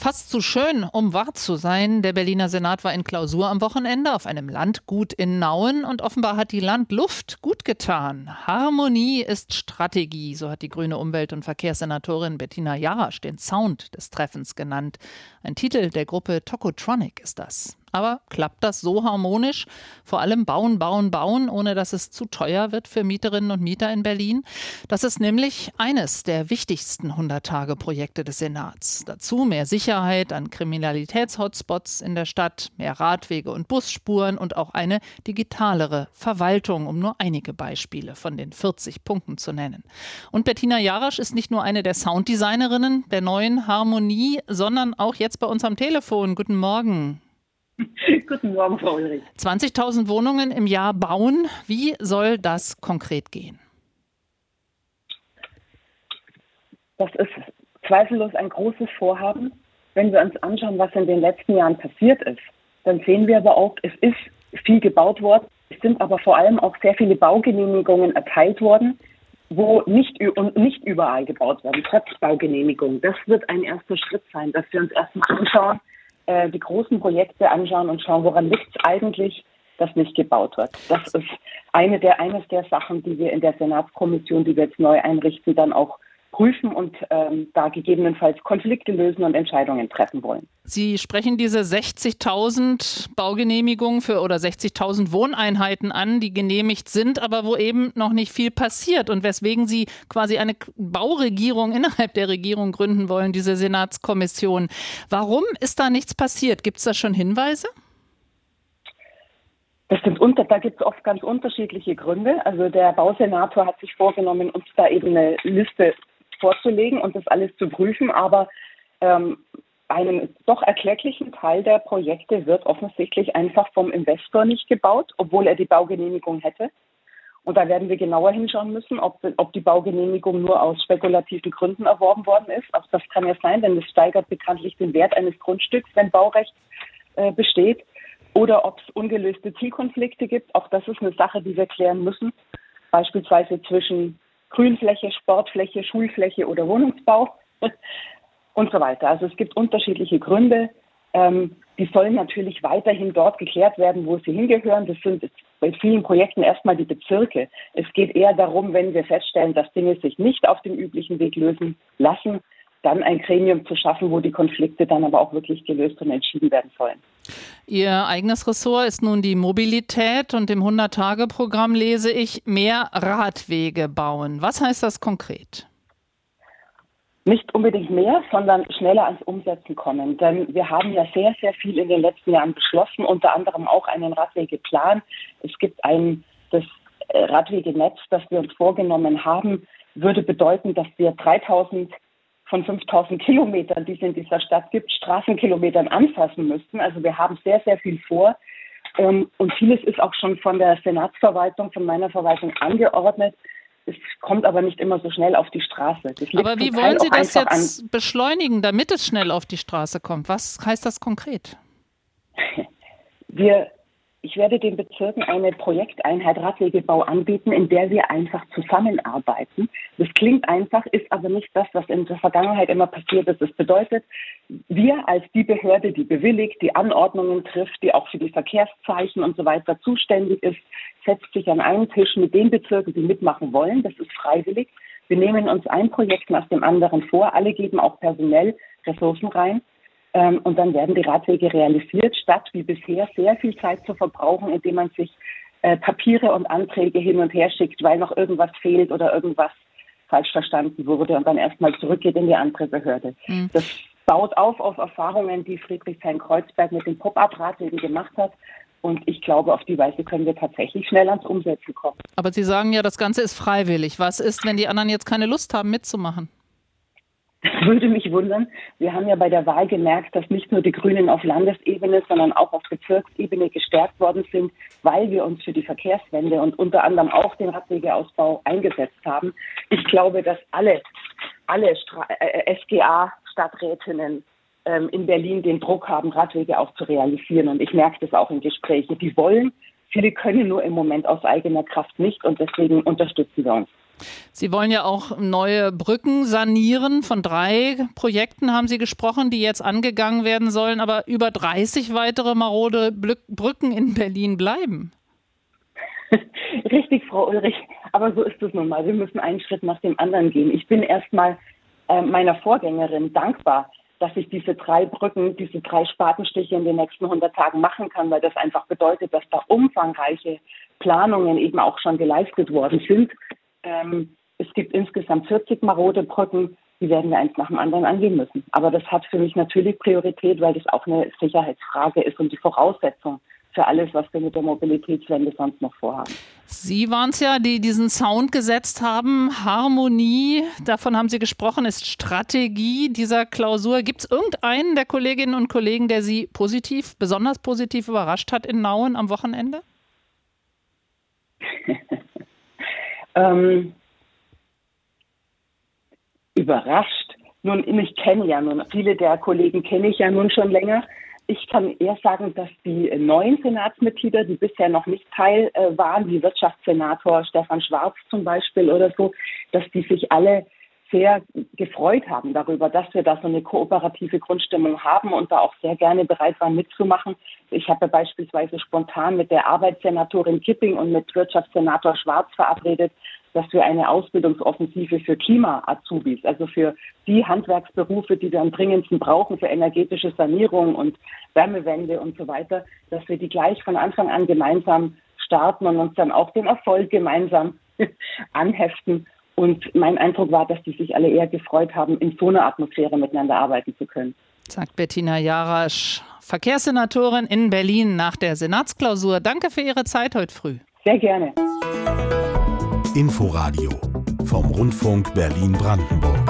Fast zu schön, um wahr zu sein. Der Berliner Senat war in Klausur am Wochenende auf einem Landgut in Nauen und offenbar hat die Landluft gut getan. Harmonie ist Strategie, so hat die grüne Umwelt- und Verkehrssenatorin Bettina Jarasch den Sound des Treffens genannt. Ein Titel der Gruppe Tokotronic ist das. Aber klappt das so harmonisch? Vor allem bauen, bauen, bauen, ohne dass es zu teuer wird für Mieterinnen und Mieter in Berlin? Das ist nämlich eines der wichtigsten 100-Tage-Projekte des Senats. Dazu mehr Sicherheit an Kriminalitäts-Hotspots in der Stadt, mehr Radwege und Busspuren und auch eine digitalere Verwaltung, um nur einige Beispiele von den 40 Punkten zu nennen. Und Bettina Jarasch ist nicht nur eine der Sounddesignerinnen der neuen Harmonie, sondern auch jetzt bei uns am Telefon. Guten Morgen. Guten Morgen, Frau Ulrich. 20.000 Wohnungen im Jahr bauen. Wie soll das konkret gehen? Das ist zweifellos ein großes Vorhaben. Wenn wir uns anschauen, was in den letzten Jahren passiert ist, dann sehen wir aber auch, es ist viel gebaut worden. Es sind aber vor allem auch sehr viele Baugenehmigungen erteilt worden, wo nicht überall gebaut werden, trotz Baugenehmigung. Das wird ein erster Schritt sein, dass wir uns erstmal anschauen, die großen Projekte anschauen und schauen, woran liegt es eigentlich, dass nicht gebaut wird. Das ist eines der Sachen, die wir in der Senatskommission, die wir jetzt neu einrichten, dann auch prüfen und da gegebenenfalls Konflikte lösen und Entscheidungen treffen wollen. Sie sprechen diese 60.000 Baugenehmigungen oder 60.000 Wohneinheiten an, die genehmigt sind, aber wo eben noch nicht viel passiert und weswegen Sie quasi eine Bauregierung innerhalb der Regierung gründen wollen, diese Senatskommission. Warum ist da nichts passiert? Gibt es da schon Hinweise? Da gibt es oft ganz unterschiedliche Gründe. Also der Bausenator hat sich vorgenommen, uns da eben eine Liste vorzulegen und das alles zu prüfen, aber einen doch erklecklichen Teil der Projekte wird offensichtlich einfach vom Investor nicht gebaut, obwohl er die Baugenehmigung hätte. Und da werden wir genauer hinschauen müssen, ob die Baugenehmigung nur aus spekulativen Gründen erworben worden ist. Auch das kann ja sein, denn das steigert bekanntlich den Wert eines Grundstücks, wenn Baurecht besteht. Oder ob es ungelöste Zielkonflikte gibt. Auch das ist eine Sache, die wir klären müssen. Beispielsweise zwischen Grünfläche, Sportfläche, Schulfläche oder Wohnungsbau und so weiter. Also es gibt unterschiedliche Gründe. Die sollen natürlich weiterhin dort geklärt werden, wo sie hingehören. Das sind bei vielen Projekten erstmal die Bezirke. Es geht eher darum, wenn wir feststellen, dass Dinge sich nicht auf dem üblichen Weg lösen lassen, dann ein Gremium zu schaffen, wo die Konflikte dann aber auch wirklich gelöst und entschieden werden sollen. Ihr eigenes Ressort ist nun die Mobilität und im 100-Tage-Programm lese ich, mehr Radwege bauen. Was heißt das konkret? Nicht unbedingt mehr, sondern schneller ans Umsetzen kommen. Denn wir haben ja sehr, sehr viel in den letzten Jahren beschlossen, unter anderem auch einen Radwegeplan. Es gibt das Radwegenetz, das wir uns vorgenommen haben, würde bedeuten, dass wir 3.000 von 5.000 Kilometern, die es in dieser Stadt gibt, Straßenkilometern anfassen müssten. Also wir haben sehr, sehr viel vor. Und vieles ist auch schon von der Senatsverwaltung, von meiner Verwaltung angeordnet. Es kommt aber nicht immer so schnell auf die Straße. Aber wie wollen Sie das jetzt beschleunigen, damit es schnell auf die Straße kommt? Was heißt das konkret? Ich werde den Bezirken eine Projekteinheit Radwegebau anbieten, in der wir einfach zusammenarbeiten. Das klingt einfach, ist aber nicht das, was in der Vergangenheit immer passiert ist. Das bedeutet, wir als die Behörde, die bewilligt, die Anordnungen trifft, die auch für die Verkehrszeichen und so weiter zuständig ist, setzt sich an einen Tisch mit den Bezirken, die mitmachen wollen. Das ist freiwillig. Wir nehmen uns ein Projekt nach dem anderen vor. Alle geben auch personell Ressourcen rein. Und dann werden die Radwege realisiert, statt wie bisher sehr viel Zeit zu verbrauchen, indem man sich Papiere und Anträge hin und her schickt, weil noch irgendwas fehlt oder irgendwas falsch verstanden wurde und dann erstmal zurückgeht in die andere Behörde. Mhm. Das baut auf Erfahrungen, die Friedrichshain-Kreuzberg mit den Pop-up-Radwegen gemacht hat. Und ich glaube, auf die Weise können wir tatsächlich schnell ans Umsetzen kommen. Aber Sie sagen ja, das Ganze ist freiwillig. Was ist, wenn die anderen jetzt keine Lust haben, mitzumachen? Das würde mich wundern. Wir haben ja bei der Wahl gemerkt, dass nicht nur die Grünen auf Landesebene, sondern auch auf Bezirksebene gestärkt worden sind, weil wir uns für die Verkehrswende und unter anderem auch den Radwegeausbau eingesetzt haben. Ich glaube, dass alle SGA-Stadträtinnen in Berlin den Druck haben, Radwege auch zu realisieren. Und ich merke das auch in Gesprächen. Die wollen, viele können nur im Moment aus eigener Kraft nicht und deswegen unterstützen wir uns. Sie wollen ja auch neue Brücken sanieren. Von 3 Projekten haben Sie gesprochen, die jetzt angegangen werden sollen, aber über 30 weitere marode Brücken in Berlin bleiben. Richtig, Frau Ulrich. Aber so ist es nun mal. Wir müssen einen Schritt nach dem anderen gehen. Ich bin erstmal meiner Vorgängerin dankbar, dass ich diese 3 Brücken, diese 3 Spatenstiche in den nächsten 100 Tagen machen kann, weil das einfach bedeutet, dass da umfangreiche Planungen eben auch schon geleistet worden sind. Es gibt insgesamt 40 marode Brücken, die werden wir eins nach dem anderen angehen müssen. Aber das hat für mich natürlich Priorität, weil das auch eine Sicherheitsfrage ist und die Voraussetzung für alles, was wir mit der Mobilitätswende sonst noch vorhaben. Sie waren es ja, die diesen Sound gesetzt haben. Harmonie, davon haben Sie gesprochen, ist Strategie dieser Klausur. Gibt es irgendeinen der Kolleginnen und Kollegen, der Sie besonders positiv überrascht hat in Nauen am Wochenende? Überrascht. Nun, viele der Kollegen kenne ich ja nun schon länger. Ich kann eher sagen, dass die neuen Senatsmitglieder, die bisher noch nicht Teil waren, wie Wirtschaftssenator Stefan Schwarz zum Beispiel oder so, dass die sich alle sehr gefreut haben darüber, dass wir da so eine kooperative Grundstimmung haben und da auch sehr gerne bereit waren mitzumachen. Ich habe beispielsweise spontan mit der Arbeitssenatorin Kipping und mit Wirtschaftssenator Schwarz verabredet, dass wir eine Ausbildungsoffensive für Klima-Azubis, also für die Handwerksberufe, die wir am dringendsten brauchen, für energetische Sanierung und Wärmewende und so weiter, dass wir die gleich von Anfang an gemeinsam starten und uns dann auch den Erfolg gemeinsam anheften. Und mein Eindruck war, dass die sich alle eher gefreut haben, in so einer Atmosphäre miteinander arbeiten zu können. Sagt Bettina Jarasch, Verkehrssenatorin in Berlin nach der Senatsklausur. Danke für Ihre Zeit heute früh. Sehr gerne. Inforadio vom Rundfunk Berlin-Brandenburg.